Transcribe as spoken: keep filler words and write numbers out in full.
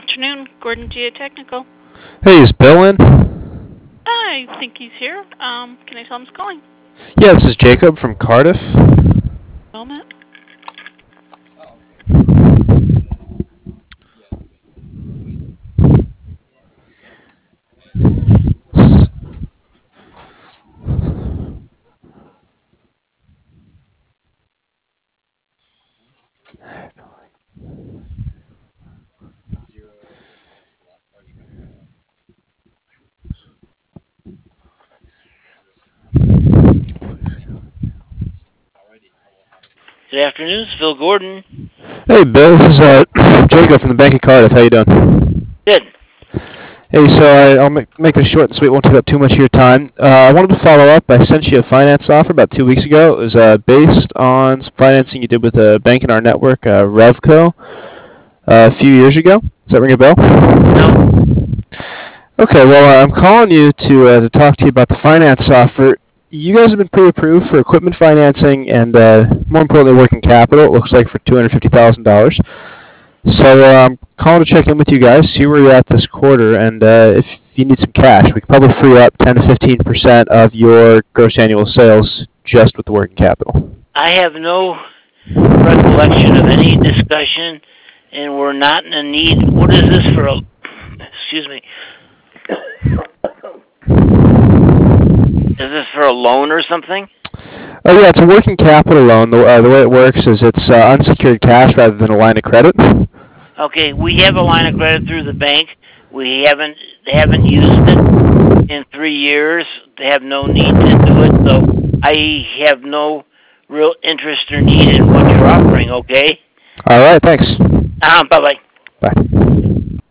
afternoon, Gordon Geotechnical. Hey, is Bill in? I think he's here. Um, can I tell him he's calling? Yeah, this is Jacob from Cardiff. Moment. Good afternoon, it's Phil Gordon. Hey, Bill, this is uh, Jacob from the Bank of Cardiff. How you doing? Good. Hey, so I, I'll make, make this short and sweet. Won't take up too much of your time. Uh, I wanted to follow up. I sent you a finance offer about two weeks ago. It was uh, based on some financing you did with a bank in our network, uh, Revco, uh, a few years ago. Does that ring a bell? No. Okay, well, uh, I'm calling you to uh, to talk to you about the finance offer. You guys have been pre-approved for equipment financing and, uh, more importantly, working capital. It looks like for two hundred fifty thousand dollars. So uh, I'm calling to check in with you guys, see where you're at this quarter, and uh, if you need some cash, we could probably free up ten to fifteen percent of your gross annual sales just with the working capital. I have no recollection of any discussion, and we're not in a need. What is this for a... Excuse me. Is this for a loan or something? Oh yeah, it's a working capital loan. The, uh, the way it works is it's uh, unsecured cash rather than a line of credit. Okay, we have a line of credit through the bank. We haven't they haven't used it in three years. They have no need to do it, so I have no real interest or need in what you're offering, okay? All right, thanks. Uh, bye-bye. Bye.